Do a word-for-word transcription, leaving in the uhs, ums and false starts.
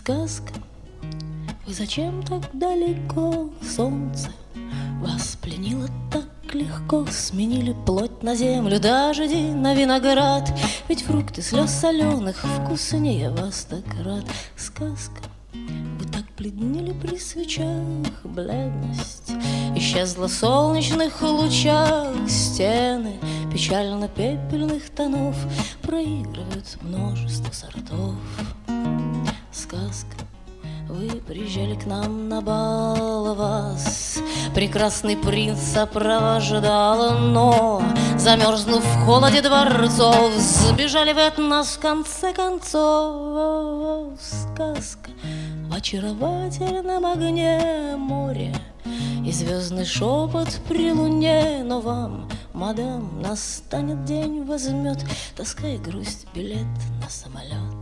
Сказка, вы зачем так далеко? Солнце вас пленило так легко, сменили плоть на землю, дожди на виноград. Ведь фрукты слез соленых вкуснее вас так рад. Сказка, вы так бледнели при свечах, бледность исчезла в солнечных лучах. Стены печально-пепельных тонов проигрывают множество сортов. Сказка, вы приезжали к нам на бал, вас прекрасный принц сопровождал, но, замерзнув в холоде дворцов, сбежали вы от нас в конце концов. Сказка, в очаровательном огне моря и звездный шепот при луне. Но вам, мадам, настанет день, возьмет тоска и грусть билет на самолет.